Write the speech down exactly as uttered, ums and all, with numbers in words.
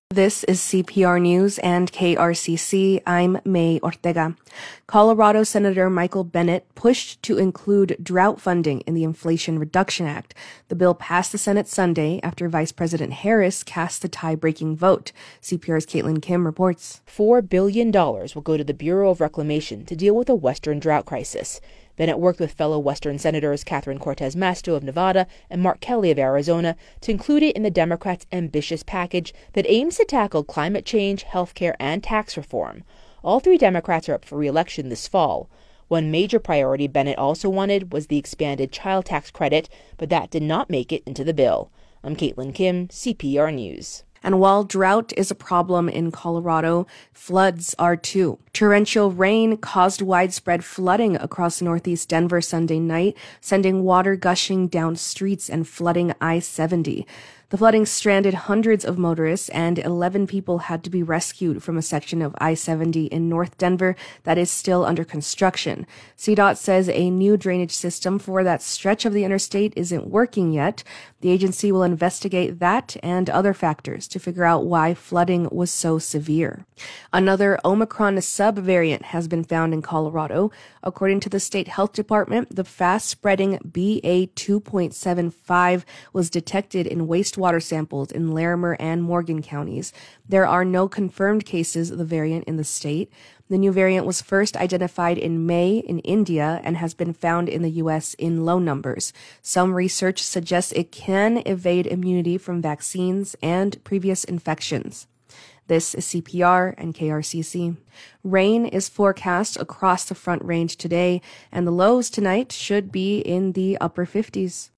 This is C P R News and K R C C. I'm May Ortega. Colorado Senator Michael Bennet pushed to include drought funding in the Inflation Reduction Act. The bill passed the Senate Sunday after Vice President Harris cast the tie-breaking vote. C P R's Caitlin Kim reports. Four billion dollars will go to the Bureau of Reclamation to deal with the Western drought crisis. Bennett worked with fellow Western Senators Catherine Cortez Masto of Nevada and Mark Kelly of Arizona to include it in the Democrats' ambitious package that aims to tackle climate change, healthcare, and tax reform. All three Democrats are up for re-election this fall. One major priority Bennett also wanted was the expanded child tax credit, but that did not make it into the bill. I'm Caitlin Kim, C P R News. And while drought is a problem in Colorado, floods are too. Torrential rain caused widespread flooding across northeast Denver Sunday night, sending water gushing down streets and flooding I seventy. The flooding stranded hundreds of motorists, and eleven people had to be rescued from a section of I seventy in North Denver that is still under construction. C DOT says a new drainage system for that stretch of the interstate isn't working yet. The agency will investigate that and other factors to figure out why flooding was so severe. Another Omicron subvariant has been found in Colorado. According to the state health department, the fast-spreading B A two point seven five was detected in wastewater samples in Larimer and Morgan counties. There are no confirmed cases of the variant in the state. The new variant was first identified in May in India and has been found in the U S in low numbers. Some research suggests it can evade immunity from vaccines and previous infections. This is C P R and K R C C. Rain is forecast across the Front Range today, and the lows tonight should be in the upper fifties.